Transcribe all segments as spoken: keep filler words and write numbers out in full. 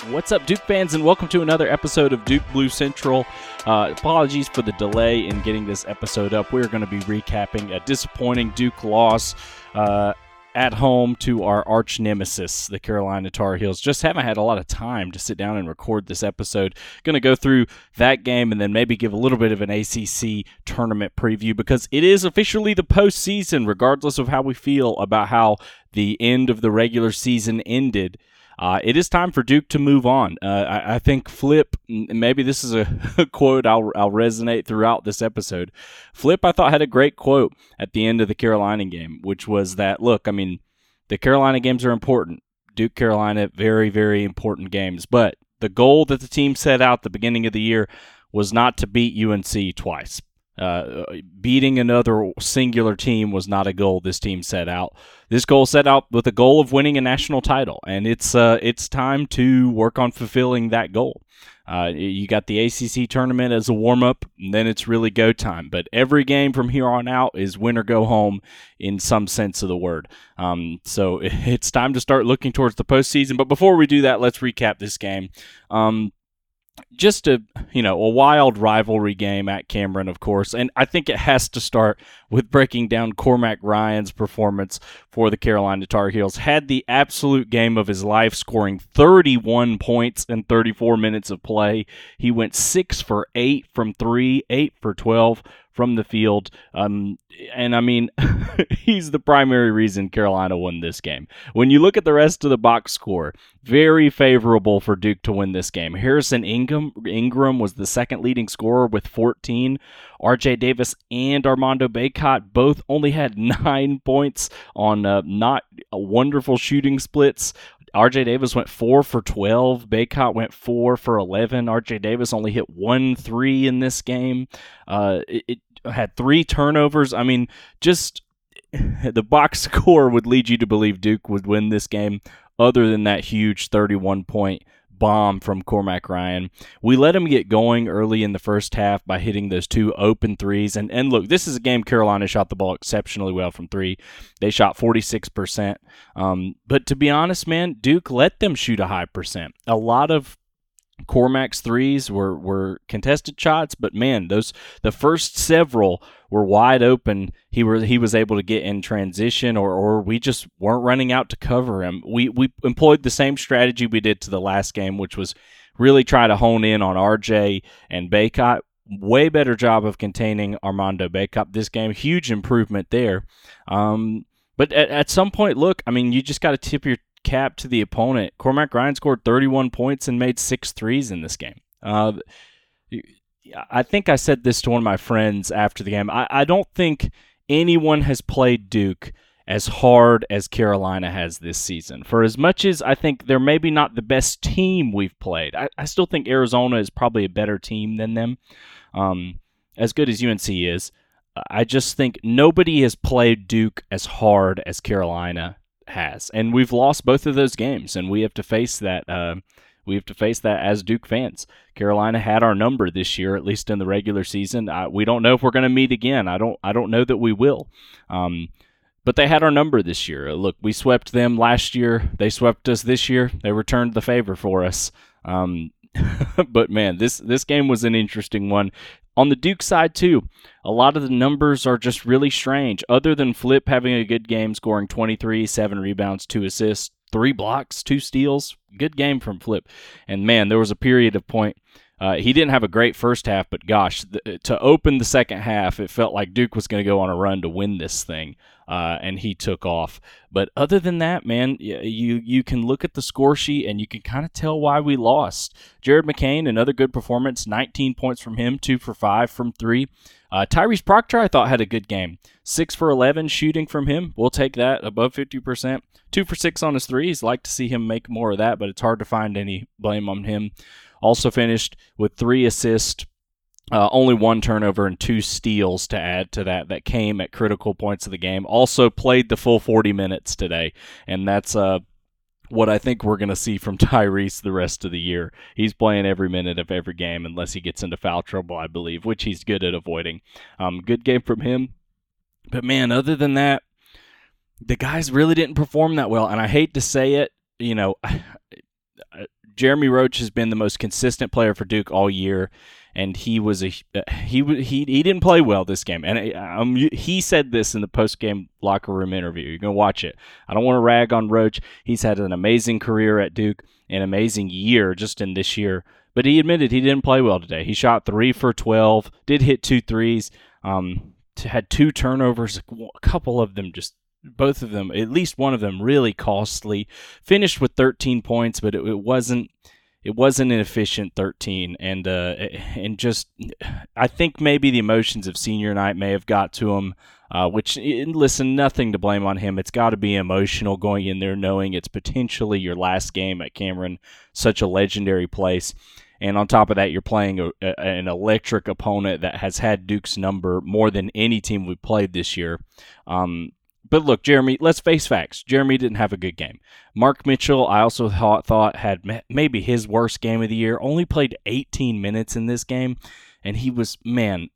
What's up, Duke fans, and welcome to another episode of Duke Blue Central. Uh, apologies for the delay in getting this episode up. We're going to be recapping a disappointing Duke loss uh, at home to our arch nemesis, the Carolina Tar Heels. Just haven't had a lot of time to sit down and record this episode. Going to go through that game and then maybe give a little bit of an A C C tournament preview because it is officially the postseason, regardless of how we feel about how the end of the regular season ended. Uh, it is time for Duke to move on. Uh, I, I think Flip, maybe this is a, a quote I'll, I'll resonate throughout this episode. Flip, I thought, had a great quote at the end of the Carolina game, which was that, look, I mean, the Carolina games are important. Duke, Carolina, very, very important games. But the goal that the team set out at the beginning of the year was not to beat U N C twice. Uh, beating another singular team was not a goal this team set out. This goal set out with a goal of winning a national title, and it's uh, it's time to work on fulfilling that goal. Uh, you got the A C C tournament as a warm-up, and then it's really go time. But every game from here on out is win or go home in some sense of the word. Um, so it's time to start looking towards the postseason. But before we do that, let's recap this game. Um, Just a, you know, a wild rivalry game at Cameron, of course, and I think it has to start with breaking down Cormac Ryan's performance for the Carolina Tar Heels. Had the absolute game of his life, scoring thirty-one points in thirty-four minutes of play. He went six for eight from three, eight for twelve from the field, um, and I mean, he's the primary reason Carolina won this game. When you look at the rest of the box score, very favorable for Duke to win this game. Harrison Ingram, Ingram was the second leading scorer with fourteen. R J Davis and Armando Bacot both only had nine points on uh, not wonderful shooting splits. R J Davis went four for twelve. Bacot went four for eleven. R J Davis only hit one three in this game. Uh, it, it had three turnovers. I mean, just the box score would lead you to believe Duke would win this game other than that huge thirty-one point bomb from Cormac Ryan. We let him get going early in the first half by hitting those two open threes. And, and look, this is a game Carolina shot the ball exceptionally well from three. They shot forty-six percent. Um, but to be honest, man, Duke let them shoot a high percent. A lot of Cormac's threes were, were contested shots, but man, those the first several were wide open. He were he was able to get in transition, or or we just weren't running out to cover him. We we employed the same strategy we did to the last game, which was really try to hone in on R J and Bacot. Way better job of containing Armando Bacot this game. Huge improvement there. Um, but at, at some point, look, I mean, you just got to tip your cap to the opponent. Cormac Ryan scored thirty-one points and made six threes in this game. Uh, I think I said this to one of my friends after the game. I, I don't think anyone has played Duke as hard as Carolina has this season. For as much as I think they're maybe not the best team we've played, I, I still think Arizona is probably a better team than them. Um, as good as U N C is, I just think nobody has played Duke as hard as Carolina has, and we've lost both of those games, and we have to face that. Uh, we have to face that as Duke fans. Carolina had our number this year, at least in the regular season. I, we don't know if we're going to meet again. I don't. I don't know that we will. Um, but they had our number this year. Look, we swept them last year. They swept us this year. They returned the favor for us. Um, but man, this this game was an interesting one. On the Duke side, too, a lot of the numbers are just really strange. Other than Flip having a good game, scoring twenty-three, seven rebounds, two assists, three blocks, two steals. Good game from Flip. And, man, there was a period of point. Uh, he didn't have a great first half, but, gosh, the, to open the second half, it felt like Duke was going to go on a run to win this thing, uh, and he took off. But other than that, man, you you can look at the score sheet, and you can kind of tell why we lost. Jared McCain, another good performance, nineteen points from him, two for five from three. Uh, Tyrese Proctor, I thought, had a good game. six for eleven shooting from him. We'll take that, above fifty percent. two for six on his threes. Like to see him make more of that, but it's hard to find any blame on him. Also finished with three assists, uh, only one turnover and two steals to add to that that came at critical points of the game. Also played the full forty minutes today, and that's uh, what I think we're going to see from Tyrese the rest of the year. He's playing every minute of every game unless he gets into foul trouble, I believe, which he's good at avoiding. Um, good game from him. But, man, other than that, the guys really didn't perform that well, and I hate to say it, you know, Jeremy Roach has been the most consistent player for Duke all year, and he was a he he he didn't play well this game. And um, he said this in the post-game locker room interview. You're gonna watch it. I don't want to rag on Roach. He's had an amazing career at Duke, an amazing year just in this year. But he admitted he didn't play well today. He shot three for twelve, did hit two threes, um, had two turnovers, a couple of them just. Both of them, at least one of them, really costly. Finished with thirteen points, but it, it wasn't it wasn't an efficient thirteen. And uh, and just, I think maybe the emotions of senior night may have got to him. Uh, which, listen, nothing to blame on him. It's got to be emotional going in there, knowing it's potentially your last game at Cameron, such a legendary place. And on top of that, you're playing a, a, an electric opponent that has had Duke's number more than any team we've played this year. Um, But look, Jeremy, let's face facts. Jeremy didn't have a good game. Mark Mitchell, I also thought, thought had maybe his worst game of the year. Only played eighteen minutes in this game, and he was, man,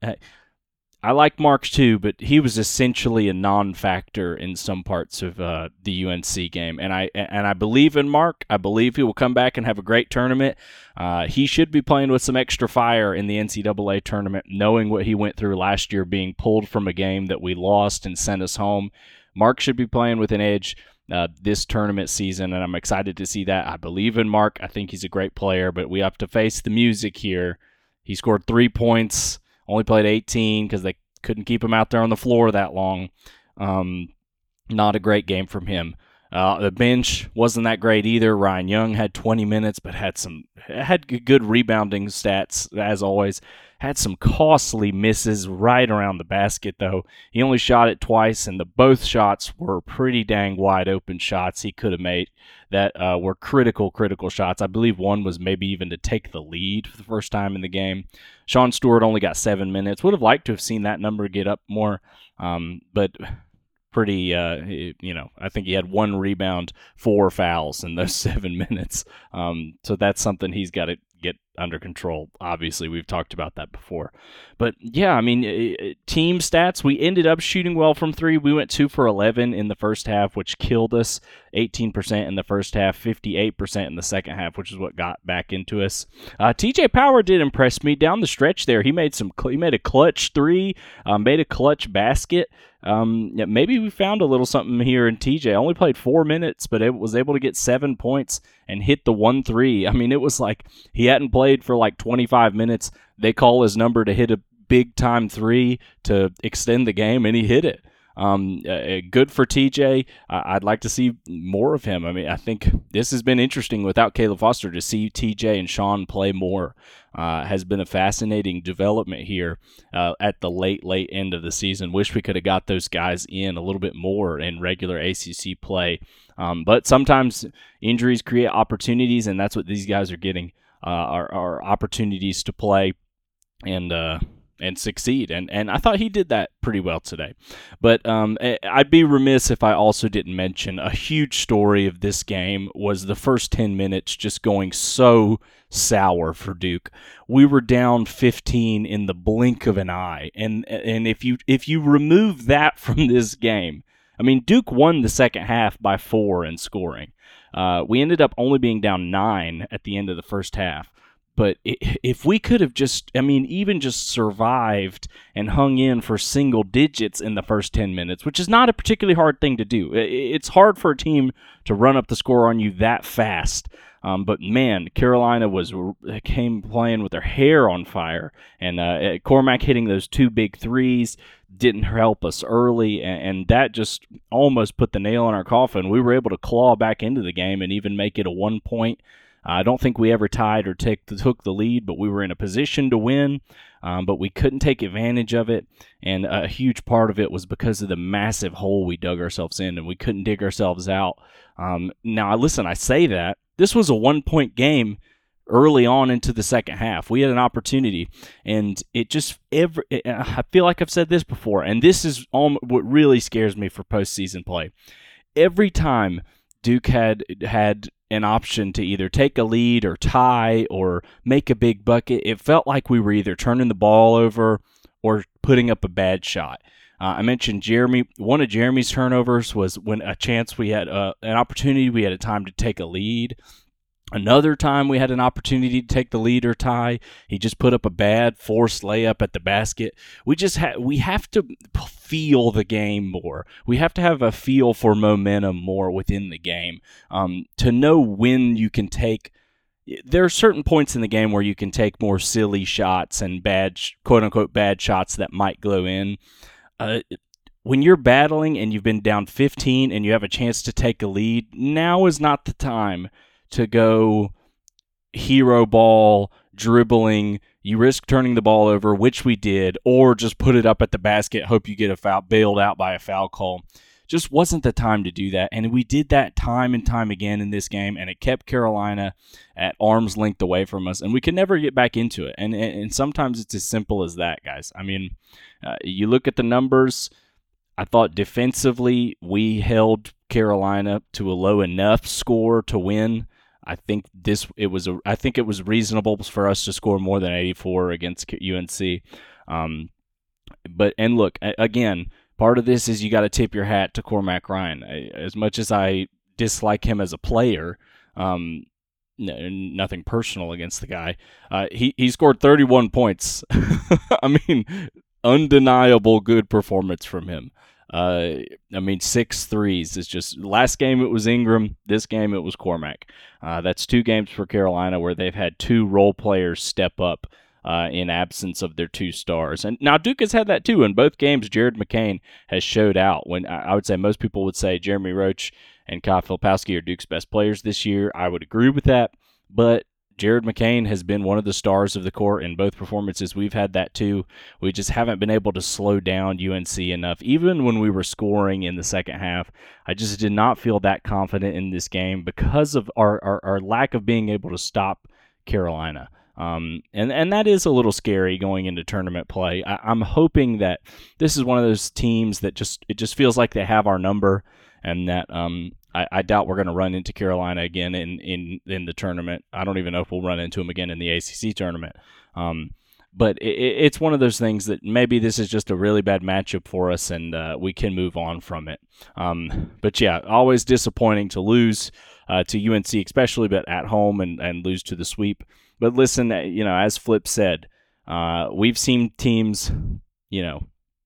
I like Mark too, but he was essentially a non-factor in some parts of uh, the U N C game. And I and I believe in Mark. I believe he will come back and have a great tournament. Uh, he should be playing with some extra fire in the N C double A tournament, knowing what he went through last year, being pulled from a game that we lost and sent us home. Mark should be playing with an edge uh, this tournament season, and I'm excited to see that. I believe in Mark. I think he's a great player, but we have to face the music here. He scored three points, only played eighteen because they couldn't keep him out there on the floor that long. Um, not a great game from him. Uh, the bench wasn't that great either. Ryan Young had twenty minutes, but had some had good rebounding stats as always. Had some costly misses right around the basket, though. He only shot it twice, and the both shots were pretty dang wide open shots he could have made that uh, were critical, critical shots. I believe one was maybe even to take the lead for the first time in the game. Sean Stewart only got seven minutes. Would have liked to have seen that number get up more, um, but pretty, uh, you know, I think he had one rebound, four fouls in those seven minutes. Um, so that's something he's got to get under control. Obviously, we've talked about that before. But yeah, I mean, team stats, we ended up shooting well from three. We went two for eleven in the first half, which killed us. eighteen percent in the first half, fifty-eight percent in the second half, which is what got back into us. Uh, T J Power did impress me down the stretch there. He made some. He made a clutch three, uh, made a clutch basket. Um, yeah, maybe we found a little something here in T J. Only played four minutes, but it was able to get seven points and hit the one three. I mean, it was like he hadn't played for like twenty-five minutes. They call his number to hit a big time three to extend the game, and he hit it. Um, uh, good for T J. Uh, I'd like to see more of him. I mean, I think this has been interesting without Caleb Foster. To see T J and Sean play more uh, has been a fascinating development here uh, at the late, late end of the season. Wish we could have got those guys in a little bit more in regular A C C play. Um, but sometimes injuries create opportunities, and that's what these guys are getting, uh, are, are opportunities to play and uh and succeed. And and I thought he did that pretty well today. But um, I'd be remiss if I also didn't mention a huge story of this game was the first ten minutes just going so sour for Duke. We were down fifteen in the blink of an eye. And and if you if you remove that from this game, I mean, Duke won the second half by four in scoring. Uh, we ended up only being down nine at the end of the first half. But if we could have just, I mean, even just survived and hung in for single digits in the first ten minutes, which is not a particularly hard thing to do. It's hard for a team to run up the score on you that fast. Um, but, man, Carolina was came playing with their hair on fire. And uh, Cormac hitting those two big threes didn't help us early, and, and that just almost put the nail in our coffin. We were able to claw back into the game and even make it a one-point. I don't think we ever tied or take the, took the lead, but we were in a position to win, um, but we couldn't take advantage of it, and a huge part of it was because of the massive hole we dug ourselves in, and we couldn't dig ourselves out. Um, now, listen, I say that. This was a one-point game early on into the second half. We had an opportunity, and it just every. I feel like I've said this before, and this is all, what really scares me for postseason play. Every time Duke had had an option to either take a lead or tie or make a big bucket, it felt like we were either turning the ball over or putting up a bad shot. Uh, I mentioned Jeremy. One of Jeremy's turnovers was when a chance we had uh, an opportunity, we had a time to take a lead, Another time we had an opportunity to take the lead or tie. He just put up a bad forced layup at the basket. We just ha- we have to feel the game more. We have to have a feel for momentum more within the game um, to know when you can take. There are certain points in the game where you can take more silly shots and bad, quote unquote, bad shots that might go in. Uh, when you're battling and you've been down fifteen and you have a chance to take a lead, now is not the time to go hero ball, dribbling, you risk turning the ball over, which we did, or just put it up at the basket, hope you get a foul, bailed out by a foul call. Just wasn't the time to do that, and we did that time and time again in this game, and it kept Carolina at arm's length away from us, and we could never get back into it, and, and sometimes it's as simple as that, guys. I mean, uh, you look at the numbers, I thought defensively we held Carolina to a low enough score to win. I think this it was a, I think it was reasonable for us to score more than eighty-four against U N C. Um, but and look again, part of this is you got to tip your hat to Cormac Ryan. As much as I dislike him as a player, um, n- nothing personal against the guy. Uh, he he scored thirty-one points. I mean, undeniable good performance from him. Uh, I mean, six threes is just, last game it was Ingram, this game it was Cormac. Uh, that's two games for Carolina where they've had two role players step up uh, in absence of their two stars. And now Duke has had that too. In both games, Jared McCain has showed out. When I would say most people would say Jeremy Roach and Kyle Filipowski are Duke's best players this year. I would agree with that, but Jared McCain has been one of the stars of the court in both performances. We've had that too. We just haven't been able to slow down U N C enough. Even when we were scoring in the second half, I just did not feel that confident in this game because of our, our, our lack of being able to stop Carolina. Um, and, and that is a little scary going into tournament play. I, I'm hoping that this is one of those teams that just it just feels like they have our number, and that um, I, I doubt we're going to run into Carolina again in, in, in the tournament. I don't even know if we'll run into them again in the A C C tournament. Um, but it, it's one of those things that maybe this is just a really bad matchup for us, and uh, we can move on from it. Um, but yeah, always disappointing to lose uh, to U N C, especially, but at home and, and lose to the sweep. But listen, you know, as Flip said, uh, we've seen teams, you know,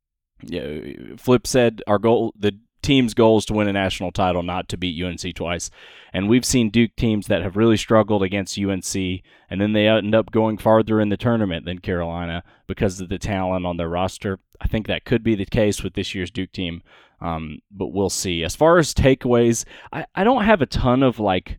Flip said our goal, the team's goal is to win a national title, not to beat U N C twice. And we've seen Duke teams that have really struggled against U N C, and then they end up going farther in the tournament than Carolina because of the talent on their roster. I think that could be the case with this year's Duke team, um, but we'll see. As far as takeaways, I, I don't have a ton of, like,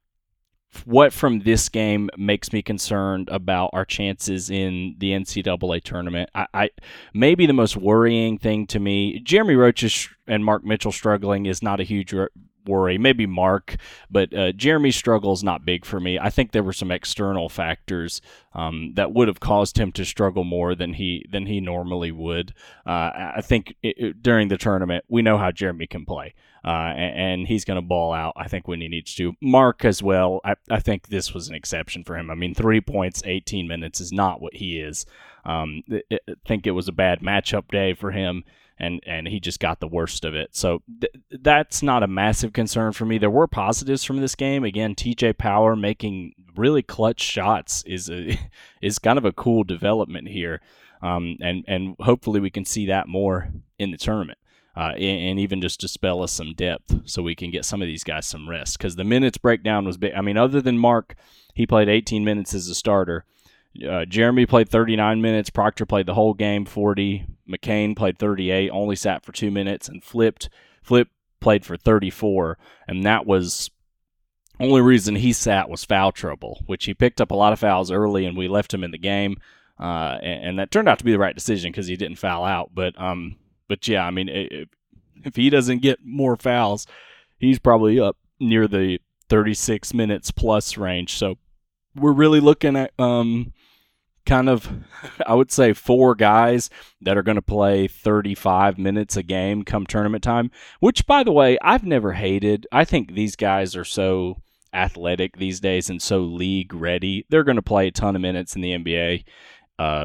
what from this game makes me concerned about our chances in the N C double A tournament. I, I maybe the most worrying thing to me, Jeremy Roach is, and Mark Mitchell struggling is not a huge worry. Maybe Mark, but uh, Jeremy's struggle is not big for me. I think there were some external factors um, that would have caused him to struggle more than he than he normally would. Uh, I think it, it, during the tournament, we know how Jeremy can play. Uh, and, and he's going to ball out, I think, when he needs to. Mark as well, I, I think this was an exception for him. I mean, three points, eighteen minutes is not what he is. Um, I think it was a bad matchup day for him, and, and he just got the worst of it. So th- that's not a massive concern for me. There were positives from this game. Again, T J Power making really clutch shots is a, is kind of a cool development here, um, and, and hopefully we can see that more in the tournament. Uh, and even just dispel us some depth so we can get some of these guys some rest. Because the minutes breakdown was big. I mean, other than Mark, he played eighteen minutes as a starter. Uh, Jeremy played thirty-nine minutes. Proctor played the whole game, forty. McCain played thirty-eight, only sat for two minutes, and flipped. Flip played for thirty-four, and that was only reason he sat was foul trouble, which he picked up a lot of fouls early, and we left him in the game. Uh, and, and that turned out to be the right decision because he didn't foul out. But um. But yeah, I mean, if, if he doesn't get more fouls, he's probably up near the thirty-six minutes plus range. So we're really looking at um, kind of, I would say, four guys that are going to play thirty-five minutes a game come tournament time, which, by the way, I've never hated. I think these guys are so athletic these days and so league ready. They're going to play a ton of minutes in the N B A. Uh,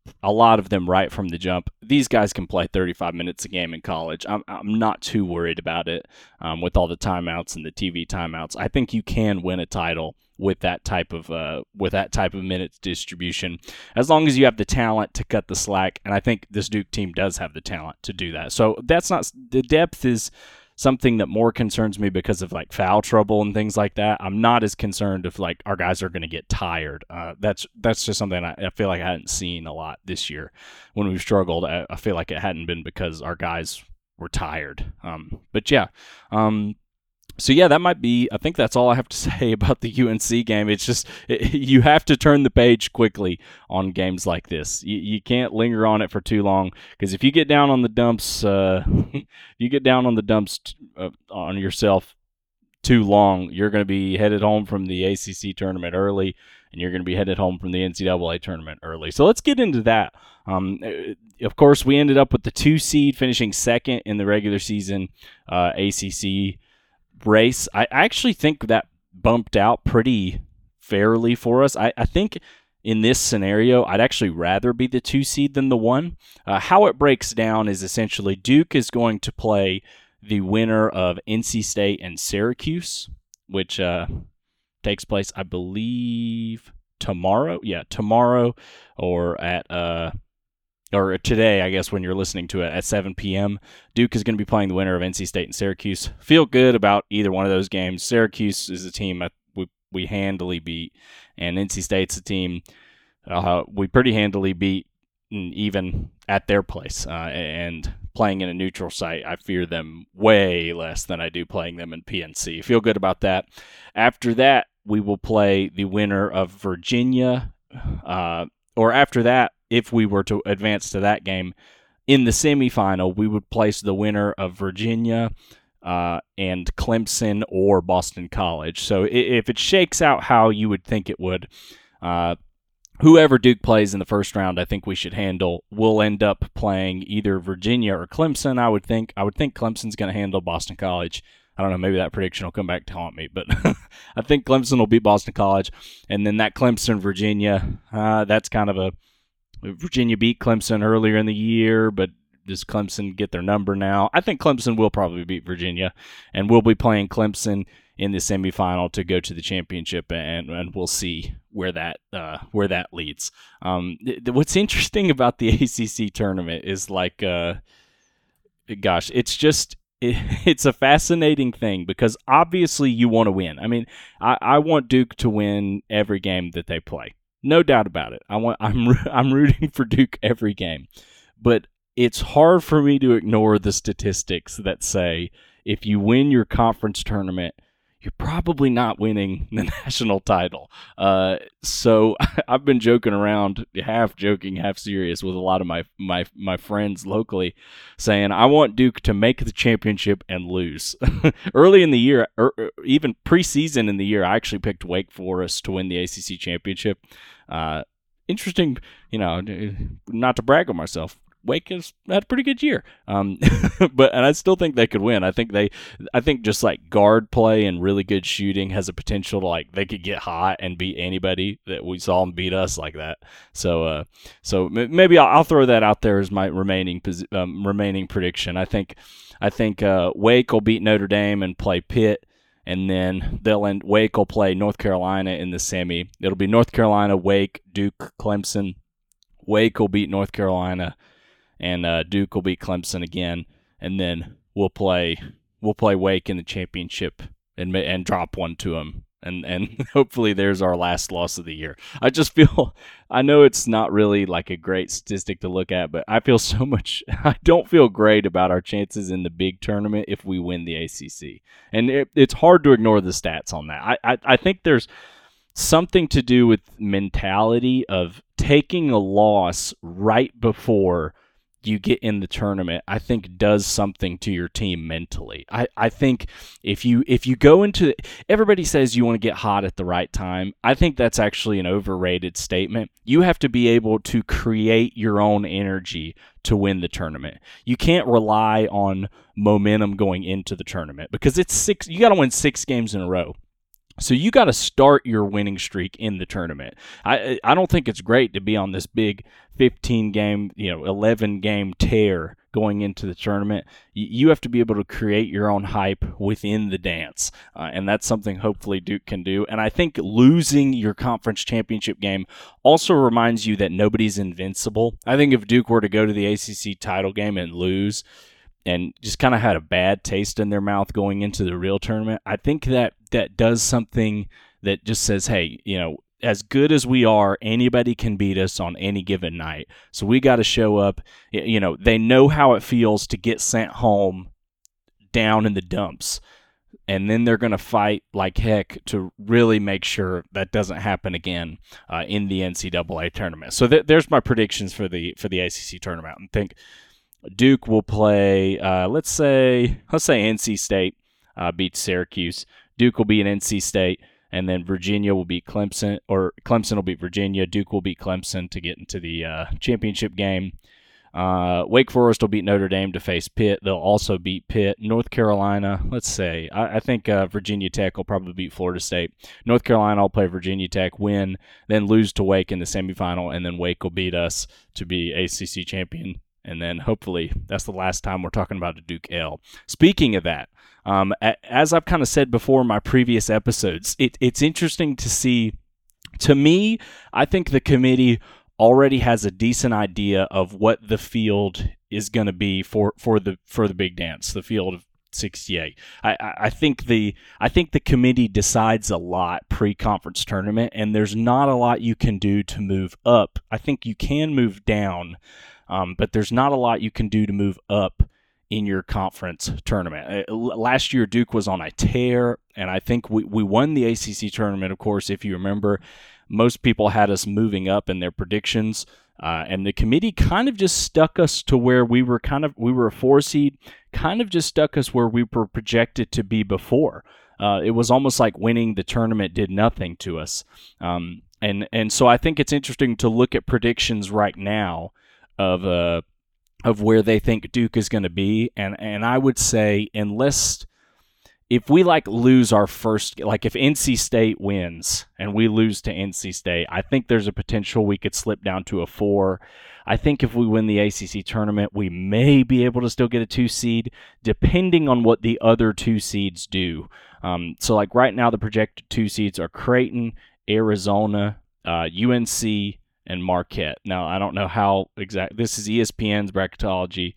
a lot of them right from the jump. These guys can play thirty-five minutes a game in college. I'm I'm not too worried about it um, with all the timeouts and the T V timeouts. I think you can win a title with that type of uh, with that type of minutes distribution, as long as you have the talent to cut the slack. And I think this Duke team does have the talent to do that. So that's not the depth is something that more concerns me because of like foul trouble and things like that. I'm not as concerned if like our guys are going to get tired. Uh, that's that's just something I, I feel like I hadn't seen a lot this year when we've struggled. I, I feel like it hadn't been because our guys were tired. Um, but yeah, um, so yeah, that might be. I think that's all I have to say about the U N C game. It's just it, you have to turn the page quickly on games like this. You, you can't linger on it for too long, because if you get down on the dumps, uh, you get down on the dumps t- uh, on yourself too long, you're going to be headed home from the A C C tournament early, and you're going to be headed home from the N C double A tournament early. So let's get into that. Um, of course, we ended up with the two seed finishing second in the regular season uh, A C C race. I actually think that bumped out pretty fairly for us. I, I think in this scenario, I'd actually rather be the two seed than the one. Uh, how it breaks down is essentially Duke is going to play the winner of N C State and Syracuse, which uh, takes place, I believe, tomorrow. Yeah, tomorrow or at uh, or today, I guess, when you're listening to it at seven p.m. Duke is going to be playing the winner of N C State and Syracuse. Feel good about either one of those games. Syracuse is a team that we, we handily beat, and N C State's a team uh, we pretty handily beat even at their place. Uh, and playing in a neutral site, I fear them way less than I do playing them in P N C. Feel good about that. After that, we will play the winner of Virginia, uh, or after that, if we were to advance to that game, in the semifinal, we would place the winner of Virginia uh, and Clemson or Boston College. So if it shakes out how you would think it would, uh, whoever Duke plays in the first round, I think we should handle. We'll end up playing either Virginia or Clemson, I would think. I would think Clemson's going to handle Boston College. I don't know, maybe that prediction will come back to haunt me, but I think Clemson will beat Boston College. And then that Clemson-Virginia, uh, that's kind of a Virginia beat Clemson earlier in the year, but does Clemson get their number now? I think Clemson will probably beat Virginia, and we'll be playing Clemson in the semifinal to go to the championship, and, and we'll see where that uh, where that leads. Um, th- what's interesting about the A C C tournament is like, uh, gosh, it's just it, it's a fascinating thing because obviously you want to win. I mean, I, I want Duke to win every game that they play. No doubt about it. I want. I'm. I'm rooting for Duke every game, but it's hard for me to ignore the statistics that say if you win your conference tournament, you're probably not winning the national title. Uh, so I've been joking around, half joking, half serious, with a lot of my my my friends locally, saying I want Duke to make the championship and lose. Early in the year, or even preseason in the year, I actually picked Wake Forest to win the A C C championship. Uh, interesting, you know, not to brag on myself. Wake has had a pretty good year, um, but and I still think they could win. I think they, I think just like guard play and really good shooting has a potential to like they could get hot and beat anybody that we saw them beat us like that. So, uh, so maybe I'll, I'll throw that out there as my remaining um, remaining prediction. I think, I think uh, Wake will beat Notre Dame and play Pitt, and then they'll end. Wake will play North Carolina in the semi. It'll be North Carolina, Wake, Duke, Clemson. Wake will beat North Carolina. And uh, Duke will beat Clemson again, and then we'll play we'll play Wake in the championship and and drop one to them, and and hopefully there's our last loss of the year. I just feel I know it's not really like a great statistic to look at, but I feel so much. I don't feel great about our chances in the big tournament if we win the A C C, and it, it's hard to ignore the stats on that. I, I I think there's something to do with mentality of taking a loss right before you get in the tournament. I think does something to your team mentally. I, I think if you if you go into everybody says you want to get hot at the right time. I think that's actually an overrated statement. You have to be able to create your own energy to win the tournament. You can't rely on momentum going into the tournament because it's six. You got to win six games in a row. So you got to start your winning streak in the tournament. I I don't think it's great to be on this big fifteen game, you know, eleven game tear going into the tournament. You have to be able to create your own hype within the dance, uh, and that's something hopefully Duke can do. And I think losing your conference championship game also reminds you that nobody's invincible. I think if Duke were to go to the A C C title game and lose, and just kind of had a bad taste in their mouth going into the real tournament, I think that that does something that just says, hey, you know, as good as we are, anybody can beat us on any given night. So we got to show up. You know, they know how it feels to get sent home down in the dumps. And then they're going to fight like heck to really make sure that doesn't happen again uh, in the N C double A tournament. So th- there's my predictions for the for the A C C tournament. I think Duke will play, uh, let's say, let's say N C State uh, beats Syracuse. Duke will beat N C State, and then Virginia will beat Clemson, or Clemson will beat Virginia. Duke will beat Clemson to get into the uh, championship game. Uh, Wake Forest will beat Notre Dame to face Pitt. They'll also beat Pitt. North Carolina, let's say, I, I think uh, Virginia Tech will probably beat Florida State. North Carolina will play Virginia Tech, win, then lose to Wake in the semifinal, and then Wake will beat us to be A C C champion. And then hopefully that's the last time we're talking about a Duke L. Speaking of that, um, as I've kind of said before in my previous episodes, it, it's interesting to see. To me, I think the committee already has a decent idea of what the field is going to be for, for the for the big dance, the field of sixty-eight. I, I, I think the I think the committee decides a lot pre-conference tournament, and there's not a lot you can do to move up. I think you can move down. Um, but there's not a lot you can do to move up in your conference tournament. Uh, last year, Duke was on a tear, and I think we, we won the A C C tournament, of course, if you remember. Most people had us moving up in their predictions, uh, and the committee kind of just stuck us to where we were kind of, we were a four seed, kind of just stuck us where we were projected to be before. Uh, it was almost like winning the tournament did nothing to us. Um, and, and so I think it's interesting to look at predictions right now of uh of where they think Duke is going to be, and and I would say unless if we like lose our first, like if N C State wins and we lose to N C State, I think there's a potential we could slip down to a four. I think if we win the A C C tournament, we may be able to still get a two seed, depending on what the other two seeds do. Um, so like right now, the projected two seeds are Creighton, Arizona, uh, U N C, and Marquette. Now, I don't know how exact. This is E S P N's bracketology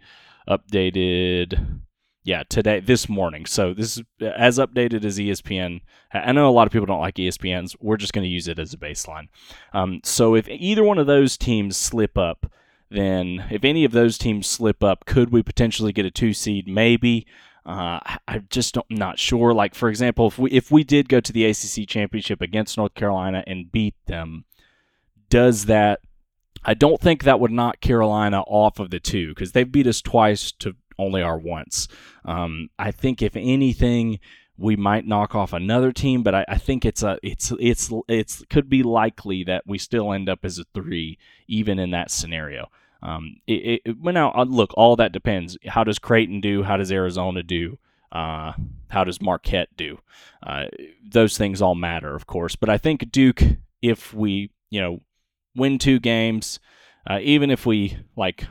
updated, yeah, today, this morning. So this is as updated as E S P N. I know a lot of people don't like E S P N's. We're just going to use it as a baseline. Um, so if either one of those teams slip up, then if any of those teams slip up, could we potentially get a two seed? Maybe. Uh, I just don't, not sure. Like, for example, if we if we did go to the A C C championship against North Carolina and beat them, does that, I don't think that would knock Carolina off of the two, because they've beat us twice to only our once. Um, I think if anything, we might knock off another team, but I, I think it's a it's it's it's could be likely that we still end up as a three, even in that scenario. Um, it, it, well, now look, all that depends. How does Creighton do? How does Arizona do? Uh, how does Marquette do? Uh, those things all matter, of course. But I think Duke, if we, you know, win two games, uh, even if we like,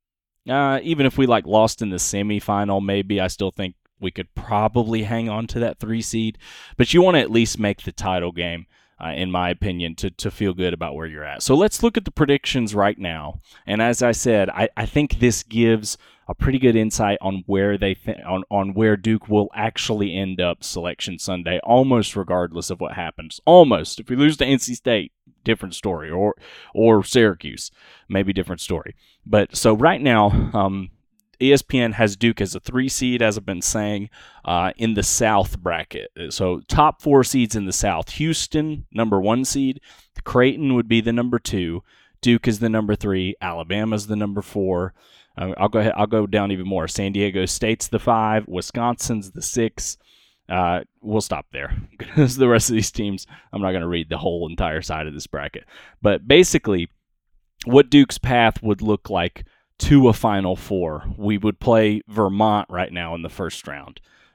uh, even if we like lost in the semifinal, maybe I still think we could probably hang on to that three seed. But you want to at least make the title game, uh, in my opinion, to to feel good about where you're at. So let's look at the predictions right now. And as I said, I, I think this gives a pretty good insight on where they th- on on where Duke will actually end up Selection Sunday, almost regardless of what happens. Almost. If we lose to N C State, different story, or or Syracuse, maybe different story. But so right now, um, E S P N has Duke as a three seed, as I've been saying, uh, in the South bracket. So top four seeds in the South: Houston, number one seed; Creighton would be the number two; Duke is the number three; Alabama's the number four. Uh, I'll go ahead. I'll go down even more. San Diego State's the five. Wisconsin's the six. Uh, we'll stop there because the rest of these teams, I'm not going to read the whole entire side of this bracket. But basically, what Duke's path would look like to a Final Four, we would play Vermont right now in the first round.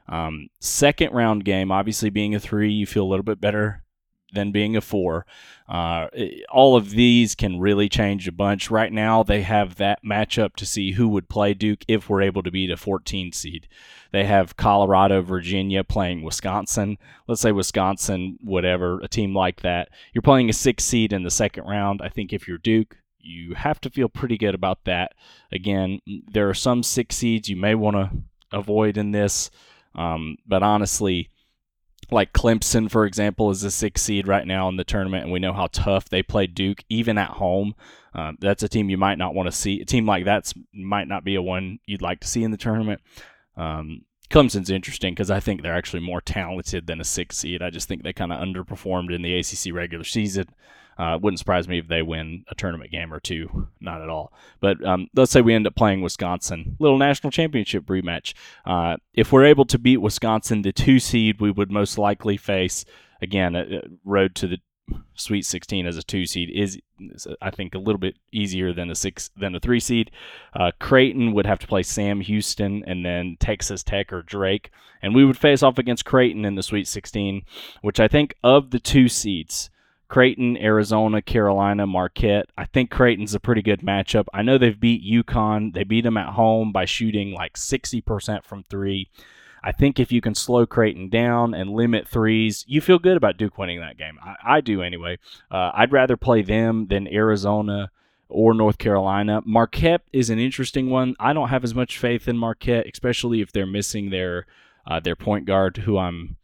Um, second round game, obviously being a three, you feel a little bit better than being a four. Uh, all of these can really change a bunch. Right now, they have that matchup to see who would play Duke if we're able to beat a fourteen seed. They have Colorado, Virginia playing Wisconsin. Let's say Wisconsin, whatever, a team like that. You're playing a six seed in the second round. I think if you're Duke, you have to feel pretty good about that. Again, there are some six seeds you may want to avoid in this, um, but honestly, like Clemson, for example, is a six seed right now in the tournament, and we know how tough they play Duke, even at home. Um, that's a team you might not want to see. A team like that might not be a one you'd like to see in the tournament. Um, Clemson's interesting because I think they're actually more talented than a six seed. I just think they kind of underperformed in the A C C regular season. Uh, wouldn't surprise me if they win a tournament game or two. Not at all. But um, let's say we end up playing Wisconsin. Little national championship rematch. Uh, if we're able to beat Wisconsin, the two seed, we would most likely face, again, a, a road to the Sweet sixteen as a two seed is, is, I think, a little bit easier than a six than a three seed. Uh, Creighton would have to play Sam Houston and then Texas Tech or Drake, and we would face off against Creighton in the Sweet sixteen, which I think of the two seeds, Creighton, Arizona, Carolina, Marquette, I think Creighton's a pretty good matchup. I know they've beat UConn. They beat them at home by shooting like sixty percent from three. I think if you can slow Creighton down and limit threes, you feel good about Duke winning that game. I, I do anyway. Uh, I'd rather play them than Arizona or North Carolina. Marquette is an interesting one. I don't have as much faith in Marquette, especially if they're missing their uh, their point guard, who I'm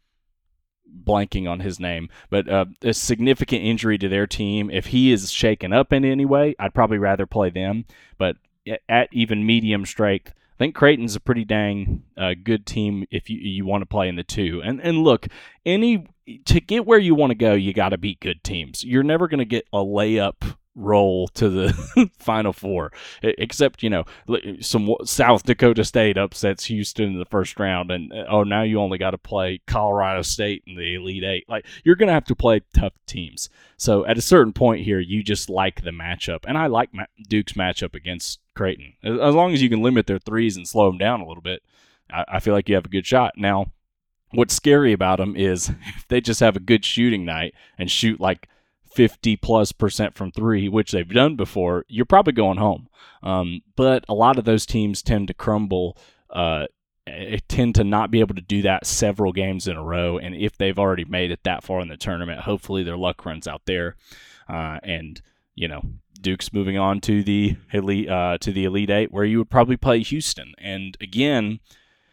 blanking on his name, but uh, a significant injury to their team. If he is shaken up in any way, I'd probably rather play them. But at even medium strength, I think Creighton's a pretty dang uh, good team if you you want to play in the two. And and look, any to get where you want to go, you got to beat good teams. You're never going to get a layup roll to the Final Four, except, you know, some South Dakota State upsets Houston in the first round, and oh, now you only got to play Colorado State in the Elite Eight. Like, you're going to have to play tough teams. So at a certain point here, you just like the matchup, and I like Duke's matchup against Creighton. As long as you can limit their threes and slow them down a little bit, I feel like you have a good shot. Now, what's scary about them is if they just have a good shooting night and shoot like fifty plus percent from three, which they've done before, you're probably going home. Um, but a lot of those teams tend to crumble, uh, tend to not be able to do that several games in a row. And if they've already made it that far in the tournament, hopefully their luck runs out there. Uh, and, you know, Duke's moving on to the elite, uh, to the Elite Eight, where you would probably play Houston. And again,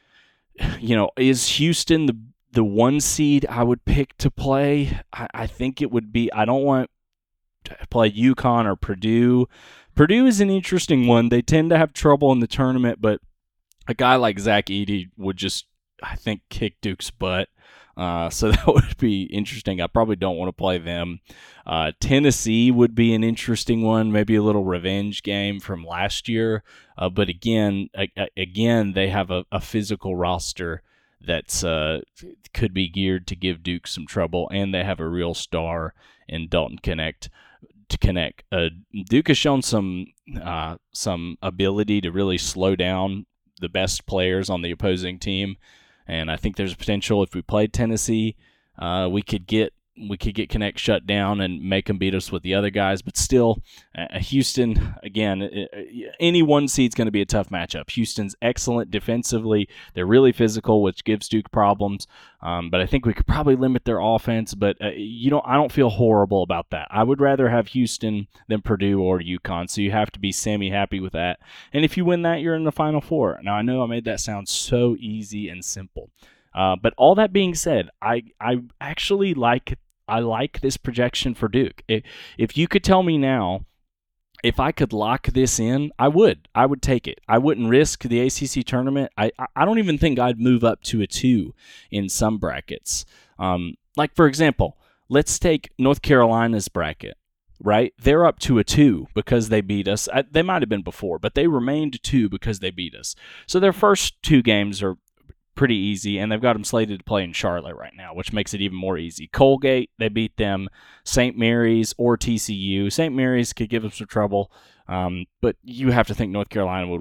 you know, is Houston the The one seed I would pick to play? I, I think it would be, I don't want to play UConn or Purdue. Purdue is an interesting one. They tend to have trouble in the tournament, but a guy like Zach Edey would just, I think, kick Duke's butt. Uh, so that would be interesting. I probably don't want to play them. Uh, Tennessee would be an interesting one, maybe a little revenge game from last year. Uh, but again, a, a, again, they have a, a physical roster that's uh, could be geared to give Duke some trouble, and they have a real star in Dalton Connect. To connect, uh, Duke has shown some uh, some ability to really slow down the best players on the opposing team, and I think there's potential if we played Tennessee, uh, we could get we could get Connect shut down and make them beat us with the other guys. But still, uh, Houston, again, uh, any one seed's going to be a tough matchup. Houston's excellent defensively. They're really physical, which gives Duke problems. Um, but I think we could probably limit their offense. But uh, you know, I don't feel horrible about that. I would rather have Houston than Purdue or UConn. So you have to be semi-happy with that. And if you win that, you're in the Final Four. Now, I know I made that sound so easy and simple. Uh, but all that being said, I, I actually like I like this projection for Duke. If, if you could tell me now, if I could lock this in, I would. I would take it. I wouldn't risk the A C C tournament. I, I don't even think I'd move up to a two in some brackets. Um, like, for example, let's take North Carolina's bracket, right? They're up to a two because they beat us. I, they might have been before, but they remained two because they beat us. So their first two games are pretty easy, and they've got them slated to play in Charlotte right now, which makes it even more easy. Colgate, they beat them. Saint Mary's or T C U. Saint Mary's could give them some trouble, um, but you have to think North Carolina would win.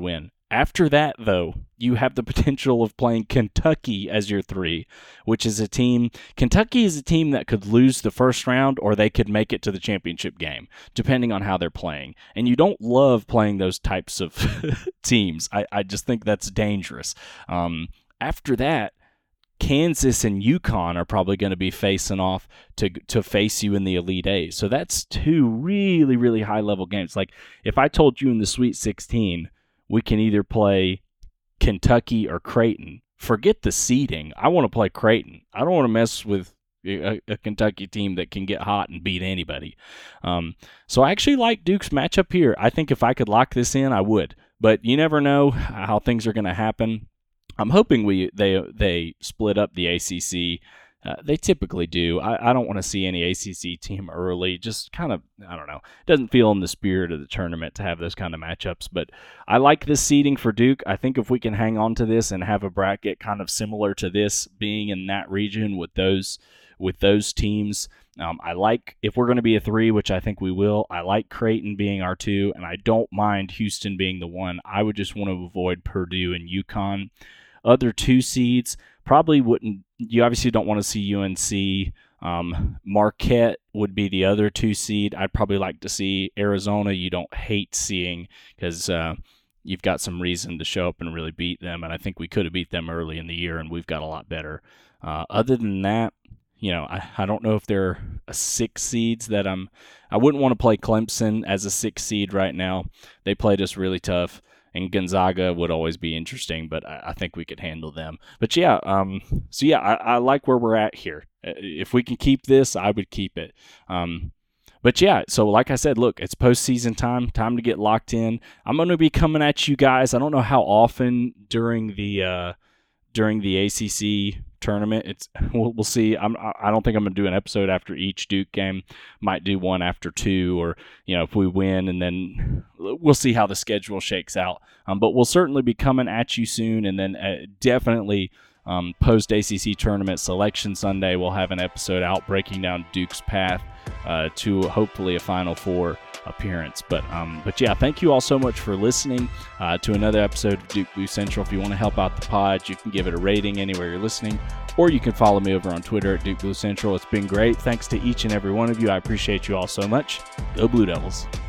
After that, though, you have the potential of playing Kentucky as your three, which is a team. Kentucky is a team that could lose the first round or they could make it to the championship game, depending on how they're playing. And you don't love playing those types of teams. I, I just think that's dangerous. Um, after that, Kansas and UConn are probably going to be facing off to to face you in the Elite Eight. So that's two really, really high-level games. Like, if I told you in the Sweet sixteen, we can either play Kentucky or Creighton, forget the seeding. I want to play Creighton. I don't want to mess with a, a Kentucky team that can get hot and beat anybody. Um, so I actually like Duke's matchup here. I think if I could lock this in, I would. But you never know how things are going to happen. I'm hoping we they they split up the A C C. Uh, they typically do. I, I don't want to see any A C C team early. Just kind of, I don't know. It doesn't feel in the spirit of the tournament to have those kind of matchups. But I like this seeding for Duke. I think if we can hang on to this and have a bracket kind of similar to this, being in that region with those with those teams, um, I like, if we're going to be a three, which I think we will, I like Creighton being our two, and I don't mind Houston being the one. I would just want to avoid Purdue and UConn. Other two seeds, probably wouldn't, you obviously don't want to see U N C. Um, Marquette would be the other two seed. I'd probably like to see Arizona. You don't hate seeing, because uh, you've got some reason to show up and really beat them, and I think we could have beat them early in the year, and we've got a lot better. Uh, other than that, you know, I, I don't know if they're a six seeds that I'm, I wouldn't want to play Clemson as a six seed right now. They played us really tough. And Gonzaga would always be interesting, but I, I think we could handle them. But yeah, um, so yeah, I, I like where we're at here. If we can keep this, I would keep it. Um, but yeah, so like I said, look, it's postseason time, time to get locked in. I'm going to be coming at you guys. I don't know how often during the uh, during the A C C tournament. It's we'll, we'll see. I'm, I don't think I'm going to do an episode after each Duke game. Might do one after two, or you know, if we win, and then we'll see how the schedule shakes out. Um, but we'll certainly be coming at you soon, and then uh, definitely um, post A C C tournament selection Sunday, we'll have an episode out breaking down Duke's path uh, to hopefully a Final Four appearance. But um, but yeah, thank you all so much for listening uh, to another episode of Duke Blue Central. If you want to help out the pod, you can give it a rating anywhere you're listening, or you can follow me over on Twitter at Duke Blue Central. It's been great. Thanks to each and every one of you. I appreciate you all so much. Go Blue Devils.